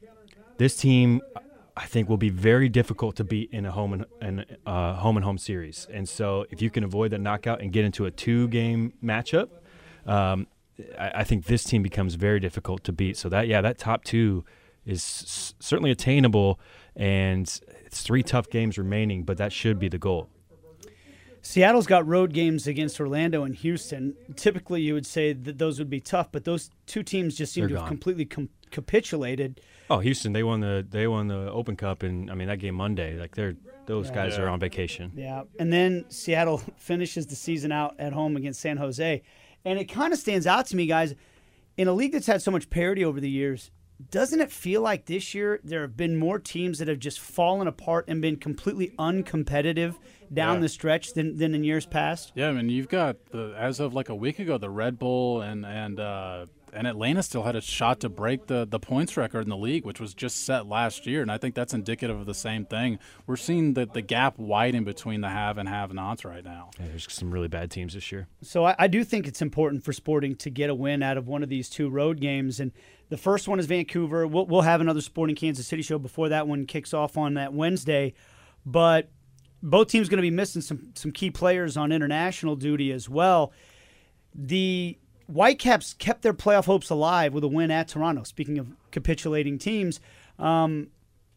this team, I think, will be very difficult to beat in a home and, and uh, home and home series. And so if you can avoid that knockout and get into a two-game matchup, um, I, I think this team becomes very difficult to beat. So that, yeah, that top two is s- certainly attainable. and it's three tough games remaining, but that should be the goal. Seattle's got road games against Orlando and Houston. Typically, you would say that those would be tough, but those two teams just seem They're to have gone. completely com- capitulated. Oh, Houston, they won the they won the Open Cup, and I mean that game Monday. Like they're those Yeah. guys Yeah. are on vacation. Yeah, and then Seattle finishes the season out at home against San Jose. And it kind of stands out to me, guys, in a league that's had so much parity over the years, doesn't it feel like this year there have been more teams that have just fallen apart and been completely uncompetitive down Yeah. the stretch than, than in years past? Yeah, I mean, you've got the as of like a week ago, the Red Bull and and uh, and Atlanta still had a shot to break the the points record in the league, which was just set last year, and I think that's indicative of the same thing. We're seeing the the gap widen between the have and have-nots right now. Yeah, there's some really bad teams this year. So I, I do think it's important for Sporting to get a win out of one of these two road games. And the first one is Vancouver. We'll, we'll have another Sporting Kansas City show before that one kicks off on that Wednesday. But both teams going to be missing some some key players on international duty as well. The Whitecaps kept their playoff hopes alive with a win at Toronto. Speaking of capitulating teams, um,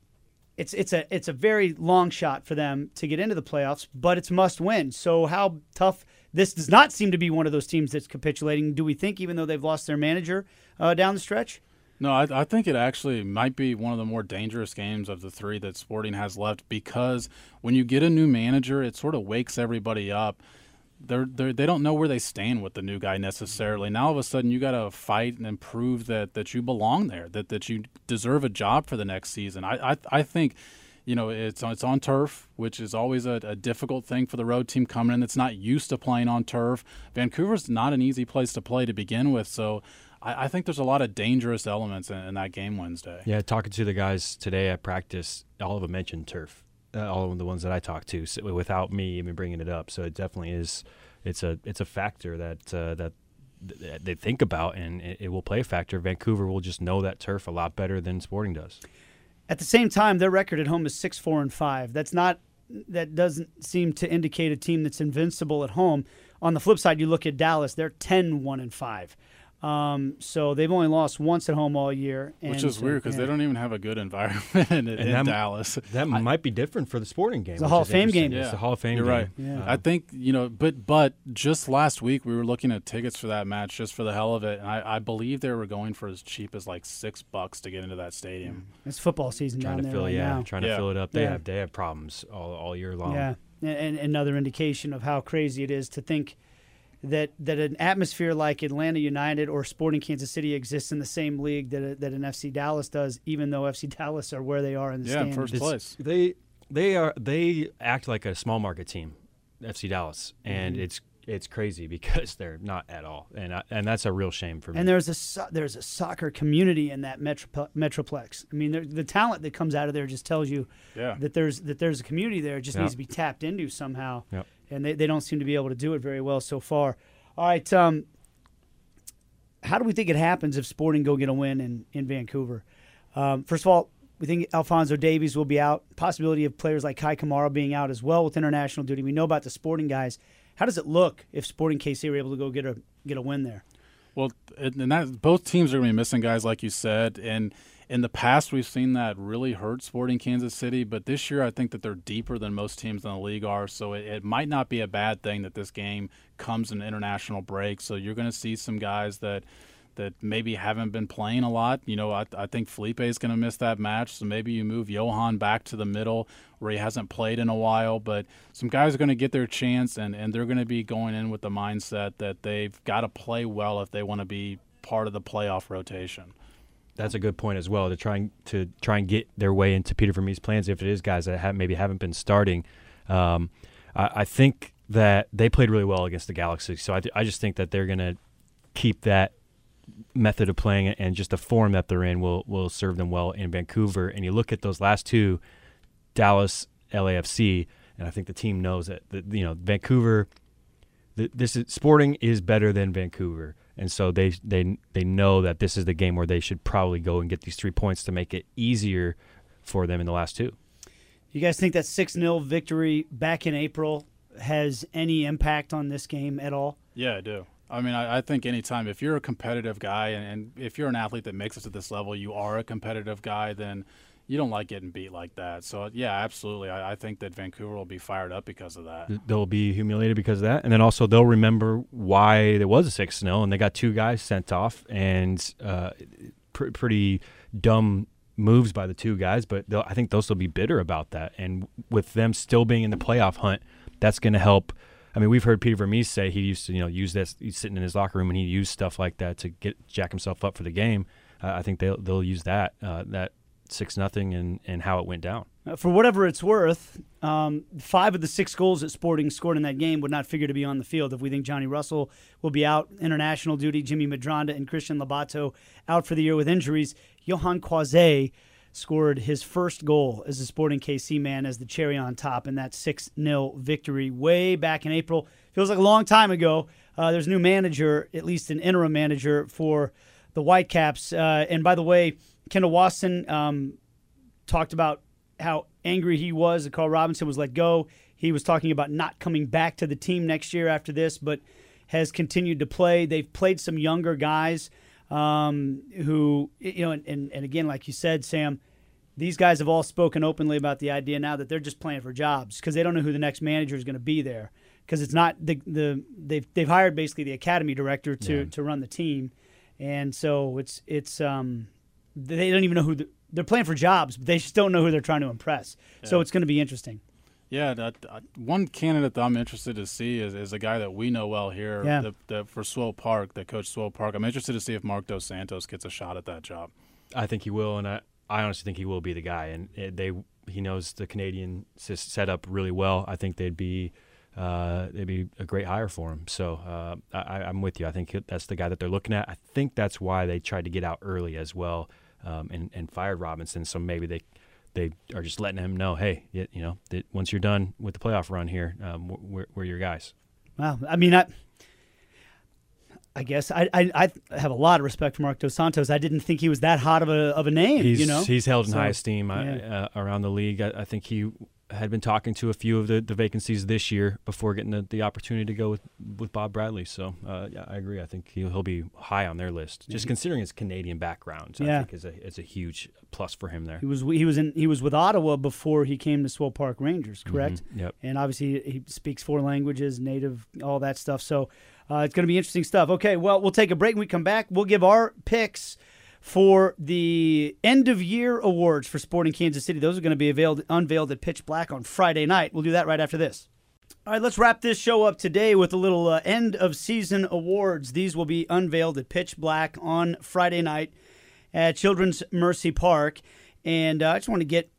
it's it's a it's a very long shot for them to get into the playoffs, but it's must win. So how tough? This does not seem to be one of those teams that's capitulating. Do we think, even though they've lost their manager uh, down the stretch? No, I, I think it actually might be one of the more dangerous games of the three that Sporting has left, because when you get a new manager, it sort of wakes everybody up. They're, they're, they don't know where they stand with the new guy necessarily. Now all of a sudden you got to fight and prove that, that you belong there, that, that you deserve a job for the next season. I I, I think, you know, it's on, it's on turf, which is always a, a difficult thing for the road team coming in that's not used to playing on turf. Vancouver's not an easy place to play to begin with, so I, I think there's a lot of dangerous elements in, in that game Wednesday. Yeah, talking to the guys today at practice, all of them mentioned turf. Uh, all of the ones that I talked to, so without me even bringing it up. So it definitely is. It's a it's a factor that uh, that th- they think about, and it, it will play a factor. Vancouver will just know that turf a lot better than Sporting does. At the same time, their record at home is six four and five. That's not that doesn't seem to indicate a team that's invincible at home. On the flip side, you look at Dallas; they're ten one and five. Um, so they've only lost once at home all year, and, Which is weird because yeah. they don't even have a good environment in, in that, Dallas. That I, might be different for the Sporting game. It's a which Hall is of Fame interesting. game. It's Yeah. a Hall of Fame You're game. right. Yeah. I think, you know, but but just last week we were looking at tickets for that match just for the hell of it, and I, I believe they were going for as cheap as like six bucks to get into that stadium. It's football season Trying down to there fill, right yeah, now. trying Yeah. to fill it up. They Yeah. have they have problems all, all year long. Yeah, and, and another indication of how crazy it is to think that that an atmosphere like Atlanta United or Sporting Kansas City exists in the same league that a, that an F C Dallas does, even though F C Dallas are where they are in the Yeah, in standings. first It's- place. They they are they act like a small market team, F C Dallas, and Mm-hmm. it's it's crazy because they're not at all, and I, and that's a real shame for me. And there's a so- there's a soccer community in that metro, metroplex. I mean, there, the talent that comes out of there just tells you Yeah. that there's that there's a community there. It just Yeah. needs to be tapped into somehow. Yep. And they, they don't seem to be able to do it very well so far. All right, um, how do we think it happens if Sporting go get a win in, in Vancouver? Um, first of all, we think Alphonso Davies will be out. Possibility of players like Kai Kamara being out as well with international duty. We know about the Sporting guys. How does it look if Sporting K C are able to go get a get a win there? Well, and that both teams are going to be missing guys, like you said. And in the past, we've seen that really hurt Sporting Kansas City. But this year, I think that they're deeper than most teams in the league are. So it, it might not be a bad thing that this game comes in international break. So you're going to see some guys that that maybe haven't been playing a lot. You know, I, I think Felipe is going to miss that match. So maybe you move Johan back to the middle where he hasn't played in a while. But some guys are going to get their chance, and, and they're going to be going in with the mindset that they've got to play well if they want to be part of the playoff rotation. That's a good point as well, to try and to try and get their way into Peter Vermeer's plans if it is guys that have, maybe haven't been starting. Um, I, I think that they played really well against the Galaxy, so I, th- I just think that they're going to keep that method of playing and just the form that they're in will will serve them well in Vancouver. And you look at those last two, Dallas, L A F C, and I think the team knows that, that you know Vancouver. The, this is Sporting is better than Vancouver. And so they they they know that this is the game where they should probably go and get these three points to make it easier for them in the last two. You guys think that six nil victory back in April has any impact on this game at all? Yeah, I do. I mean, I, I think anytime, if you're a competitive guy and, and if you're an athlete that makes it to this level, you are a competitive guy, then you don't like getting beat like that. So, yeah, absolutely. I, I think that Vancouver will be fired up because of that. They'll be humiliated because of that. And then also they'll remember why there was a six nil and they got two guys sent off and uh, pr- pretty dumb moves by the two guys. But I think they'll still be bitter about that. And with them still being in the playoff hunt, that's going to help. I mean, we've heard Peter Vermees say he used to, you know, use this. He's sitting in his locker room and he used stuff like that to get jack himself up for the game. Uh, I think they'll they'll use that uh, that six nothing and and how it went down. Uh, for whatever it's worth, um, five of the six goals that Sporting scored in that game would not figure to be on the field if we think Johnny Russell will be out international duty. Jimmy Medranda and Christian Labato out for the year with injuries. Johan Quazé scored his first goal as a Sporting K C man as the cherry on top in that six nil victory way back in April. Feels like a long time ago. Uh, there's a new manager, at least an interim manager for the Whitecaps. Uh, and by the way, Kendall Waston um, talked about how angry he was that Carl Robinson was let go. He was talking about not coming back to the team next year after this, but has continued to play. They've played some younger guys um, who, you know, and, and, and again, like you said, Sam, these guys have all spoken openly about the idea now that they're just playing for jobs because they don't know who the next manager is going to be there. Because it's not the the they've they've hired basically the academy director to, yeah. to run the team, and so it's it's um they don't even know who the, they're playing for jobs, but they just don't know who they're trying to impress. Yeah. So it's going to be interesting. Yeah, that, uh, one candidate that I'm interested to see is, is a guy that we know well here yeah. the, the, for Swope Park, that coach Swope Park. I'm interested to see if Mark Dos Santos gets a shot at that job. I think he will, and I, I honestly think he will be the guy. And it, they he knows the Canadian setup really well. I think they'd be. Uh, it'd be a great hire for him. So uh, I, I'm with you. I think that's the guy that they're looking at. I think that's why they tried to get out early as well um, and, and fired Robinson. So maybe they they are just letting him know, hey, you, you know, that once you're done with the playoff run here, um, we're, we're your guys. Wow. I mean, I I guess I, I I have a lot of respect for Mark Dos Santos. I didn't think he was that hot of a of a name. He's, you know, he's held in so, high esteem yeah. uh, around the league. I, I think he had been talking to a few of the, the vacancies this year before getting the, the opportunity to go with, with Bob Bradley. So, uh, yeah, I agree. I think he'll, he'll be high on their list. Just mm-hmm. considering his Canadian background, yeah. I think is a is a huge plus for him there. He was he was in he was with Ottawa before he came to Swope Park Rangers, correct? Mm-hmm. Yep. And obviously he speaks four languages, native, all that stuff. So uh, it's going to be interesting stuff. Okay, well, we'll take a break. When we come back, we'll give our picks for the end-of-year awards for Sporting Kansas City. Those are going to be availed, unveiled at Pitch Black on Friday night. We'll do that right after this. All right, let's wrap this show up today with a little uh, end-of-season awards. These will be unveiled at Pitch Black on Friday night at Children's Mercy Park. And uh, I just want to get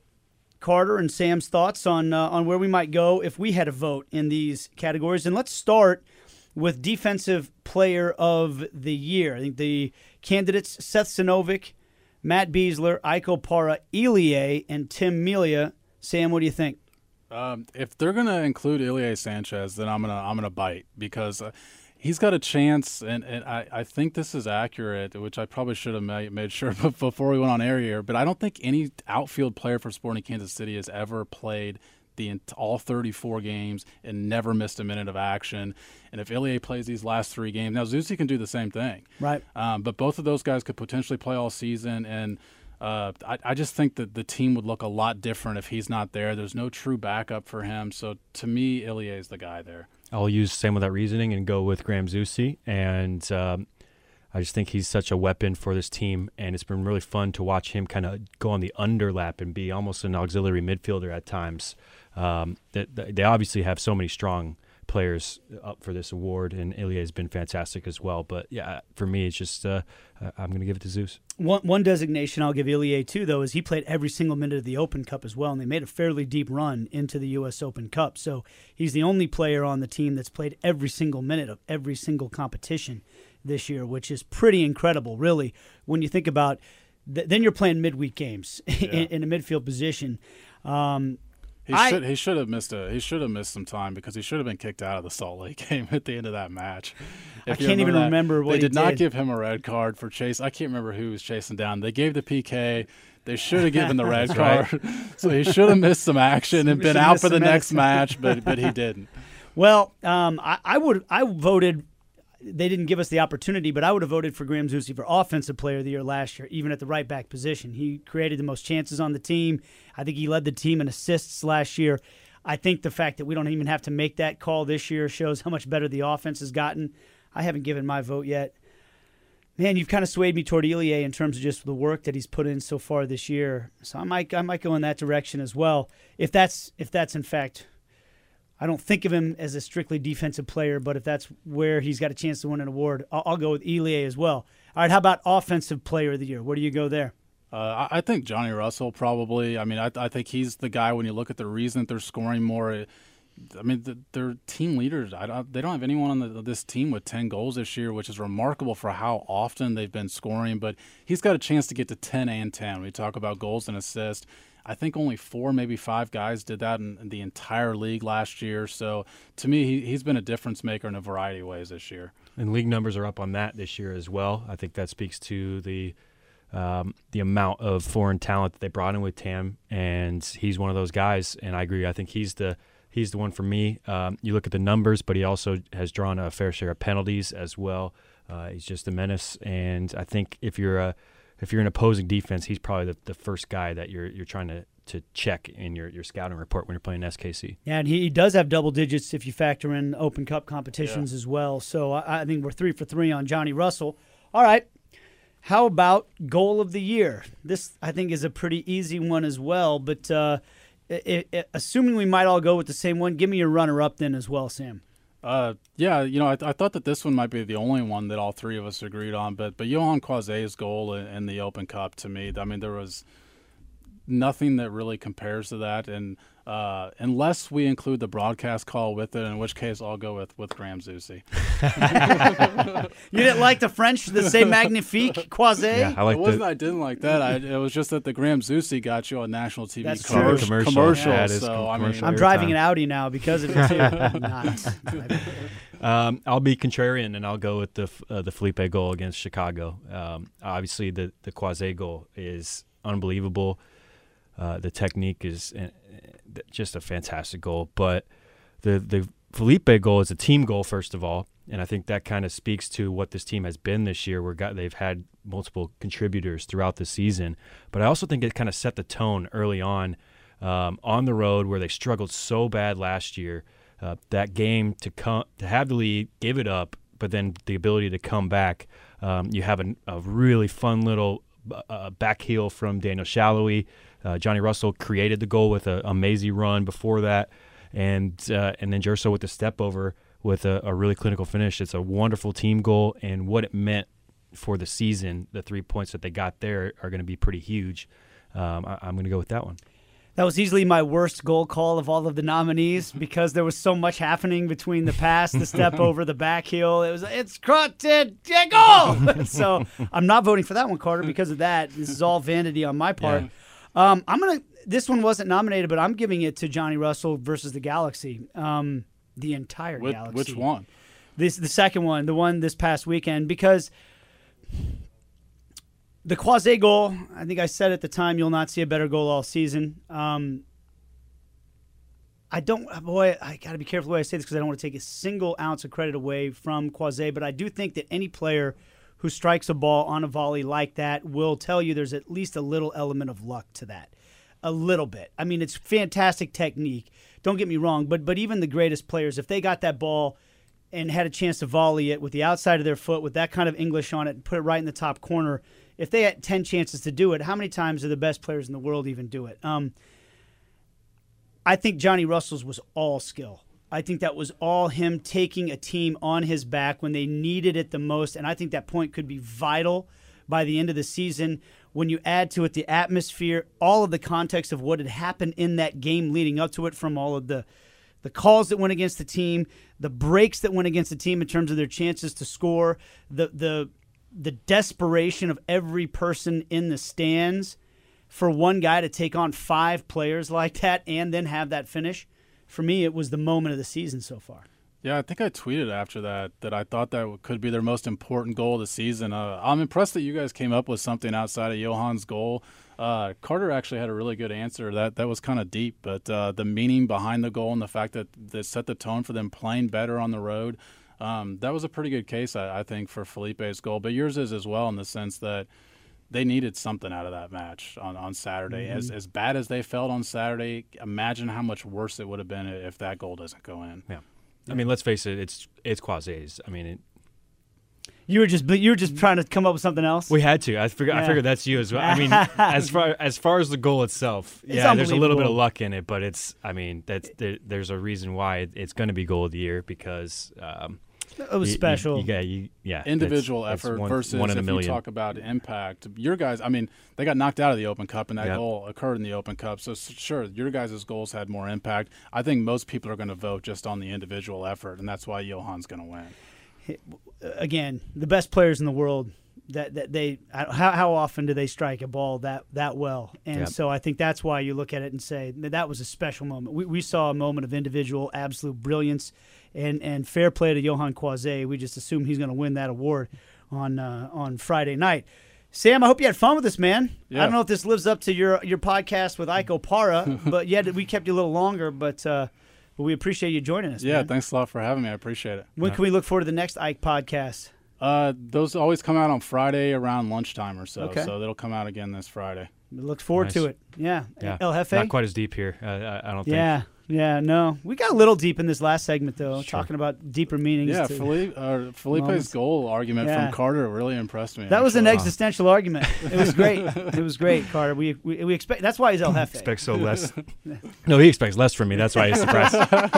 Carter and Sam's thoughts on uh, on where we might go if we had a vote in these categories. And let's start with Defensive Player of the Year. I think the candidates, Seth Sinovic, Matt Besler, Iko Para, Ilie, and Tim Melia. Sam, what do you think? Um, if they're going to include Ilie Sanchez, then I'm gonna I'm gonna bite because uh, he's got a chance, and, and I, I think this is accurate, which I probably should have made, made sure before we went on air here. But I don't think any outfield player for Sporting Kansas City has ever played the all thirty-four games and never missed a minute of action. And if Ilie plays these last three games, now Zusi can do the same thing. Right. Um, but both of those guys could potentially play all season, and uh, I, I just think that the team would look a lot different if he's not there. There's no true backup for him. So to me, Ilie is the guy there. I'll use the same with that reasoning and go with Graham Zusi. And um, I just think he's such a weapon for this team, and it's been really fun to watch him kind of go on the underlap and be almost an auxiliary midfielder at times. Um, that they obviously have so many strong players up for this award, and Ilie has been fantastic as well. But yeah, for me, it's just uh, I'm going to give it to Zeus. One one designation I'll give Ilie too, though, is he played every single minute of the Open Cup as well, and they made a fairly deep run into the U S Open Cup. So he's the only player on the team that's played every single minute of every single competition this year, which is pretty incredible, really, when you think about. Th- then you're playing midweek games yeah. in, in a midfield position. Um, He I, should he should have missed a he should have missed some time because he should have been kicked out of the Salt Lake game at the end of that match. If I can't even that, remember what they he did. They did not did. give him a red card for chase. I can't remember who was chasing down. They gave the P K. They should have given the red card. So he should have missed some action and been out for the next match, but but he didn't. Well, um, I, I would I voted. they didn't give us the opportunity, but I would have voted for Graham Zusi for Offensive Player of the Year last year, even at the right back position. He created the most chances on the team. I think he led the team in assists last year. I think the fact that we don't even have to make that call this year shows how much better the offense has gotten. I haven't given my vote yet. Man, you've kind of swayed me toward Elie in terms of just the work that he's put in so far this year. So I might I might go in that direction as well. If that's if that's in fact, I don't think of him as a strictly defensive player, but if that's where he's got a chance to win an award, I'll, I'll go with Elie as well. All right, how about Offensive Player of the Year? Where do you go there? Uh, I think Johnny Russell probably. I mean, I, I think he's the guy when you look at the reason that they're scoring more. I mean, the, they're team leaders. I don't, they don't have anyone on the, this team with ten goals this year, which is remarkable for how often they've been scoring. But he's got a chance to get to ten and ten. We talk about goals and assists. I think only four, maybe five guys did that in, in the entire league last year. So to me, he, he's been a difference maker in a variety of ways this year. And league numbers are up on that this year as well. I think that speaks to the um, the amount of foreign talent that they brought in with Tam, and he's one of those guys. And I agree. I think he's the he's the one for me. Um, you look at the numbers, but he also has drawn a fair share of penalties as well. Uh, he's just a menace, and I think if you're a if you're an opposing defense, he's probably the, the first guy that you're you're trying to, to check in your, your scouting report when you're playing S K C. Yeah, and he does have double digits if you factor in Open Cup competitions yeah. as well. So I, I think we're three for three on Johnny Russell. All right, how about Goal of the Year? This, I think, is a pretty easy one as well, but uh, it, it, assuming we might all go with the same one, give me your runner-up then as well, Sam. Uh, yeah, you know, I, th- I thought that this one might be the only one that all three of us agreed on, but but Yohan Croiset's goal in, in the Open Cup, to me, I mean, there was nothing that really compares to that, and uh, unless we include the broadcast call with it, in which case I'll go with, with Graham Zusi. You didn't like the French, the C'est Magnifique, Croiset? Yeah, I like it wasn't the, I didn't like that. I, it was just that the Graham Zusi got you on national T V That's commercial, true. commercial. commercial, Yeah, it is so com- I mean, commercial. I'm every driving time. an Audi now because of it, too. Not. Um, I'll be contrarian, and I'll go with the uh, the Felipe goal against Chicago. Um, obviously, the, the Croiset goal is unbelievable. Uh, the technique is uh, just a fantastic goal. But the, the Felipe goal is a team goal, first of all, and I think that kind of speaks to what this team has been this year, where got, they've had multiple contributors throughout the season. But I also think it kind of set the tone early on um, on the road, where they struggled so bad last year. Uh, that game to come to have the lead, give it up, but then the ability to come back. Um, you have a, a really fun little uh, back heel from Daniel Shallowy. Uh, Johnny Russell created the goal with an amazing run before that, and uh, and then Jerso with the step over with a, a really clinical finish. It's a wonderful team goal, and what it meant for the season, the three points that they got there are going to be pretty huge. Um, I, I'm going to go with that one. That was easily my worst goal call of all of the nominees because there was so much happening between the pass, the step over, the back heel. It was it's crotted, yeah, goal. So I'm not voting for that one, Carter, because of that. This is all vanity on my part. Yeah. Um, I'm gonna. This one wasn't nominated, but I'm giving it to Johnny Russell versus the Galaxy. Um, the entire Which, Galaxy. which one? This the second one, the one this past weekend, because. The Croiset goal, I think I said at the time, you'll not see a better goal all season. Um, I don't, boy, I got to be careful the way I say this because I don't want to take a single ounce of credit away from Croiset, but I do think that any player who strikes a ball on a volley like that will tell you there's at least a little element of luck to that. A little bit. I mean, it's fantastic technique. Don't get me wrong, but but even the greatest players, if they got that ball and had a chance to volley it with the outside of their foot with that kind of English on it and put it right in the top corner, if they had ten chances to do it, how many times do the best players in the world even do it? Um, I think Johnny Russell's was all skill. I think that was all him taking a team on his back when they needed it the most, and I think that point could be vital by the end of the season when you add to it the atmosphere, all of the context of what had happened in that game leading up to it, from all of the the calls that went against the team, the breaks that went against the team in terms of their chances to score, the the the desperation of every person in the stands for one guy to take on five players like that and then have that finish. For me, it was the moment of the season so far. Yeah, I think I tweeted after that that I thought that could be their most important goal of the season. Uh, I'm impressed that you guys came up with something outside of Yohan's goal. Uh, Carter actually had a really good answer. That that was kind of deep, but uh, the meaning behind the goal and the fact that they set the tone for them playing better on the road. Um, that was a pretty good case, I, I think, for Felipe's goal. But yours is as well in the sense that they needed something out of that match on, on Saturday. Mm-hmm. As as bad as they felt on Saturday, imagine how much worse it would have been if that goal doesn't go in. Yeah. I mean, let's face it, it's it's Quasé's. I mean, it, you were just you were just trying to come up with something else. We had to. I figured. Yeah. I figured that's you as well. I mean, as far as far as the goal itself, it's yeah, there's a little bit of luck in it, but it's. I mean, that's there, there's a reason why it's going to be goal of the year because um, it was you, special. You, you, you, yeah, individual that's, effort that's one, versus one in if a million. You talk about impact. Your guys, I mean, they got knocked out of the Open Cup, and that yep. goal occurred in the Open Cup. So sure, your guys' goals had more impact. I think most people are going to vote just on the individual effort, and that's why Johan's going to win. Again, the best players in the world, that, that they how, how often do they strike a ball that, that well? And yep. so I think that's why you look at it and say that, that was a special moment. We, we saw a moment of individual absolute brilliance and, and fair play to Johan Quasé. We just assume he's going to win that award on uh, on Friday night. Sam, I hope you had fun with this, man. Yeah. I don't know if this lives up to your your podcast with Ike Opara, but yeah, we kept you a little longer, but uh, But we appreciate you joining us. Yeah, man. Thanks a lot for having me. I appreciate it. When yeah. can we look forward to the next Ike podcast? Uh, those always come out on Friday around lunchtime or so. Okay. So they'll come out again this Friday. Look forward nice. to it. Yeah. yeah. El Jefe? Not quite as deep here, uh, I, I don't think. Yeah. Yeah, no. We got a little deep in this last segment, though, sure. talking about deeper meanings. Yeah, to Felipe, uh, Felipe's moments. goal argument yeah. from Carter really impressed me. That actually. was an existential argument. It was great. It was great, Carter. We we, we expect. That's why he's El Jefe. Expects so less. No, he expects less from me. That's why he's surprised.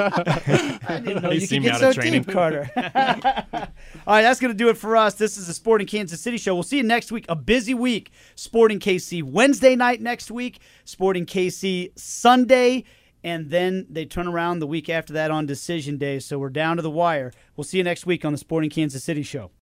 I didn't know He's you seen could me get out so of training. deep, Carter. All right, that's going to do it for us. This is the Sporting Kansas City Show. We'll see you next week. A busy week. Sporting K C Wednesday night next week. Sporting K C Sunday. And then they turn around the week after that on Decision Day. So we're down to the wire. We'll see you next week on the Sporting Kansas City Show.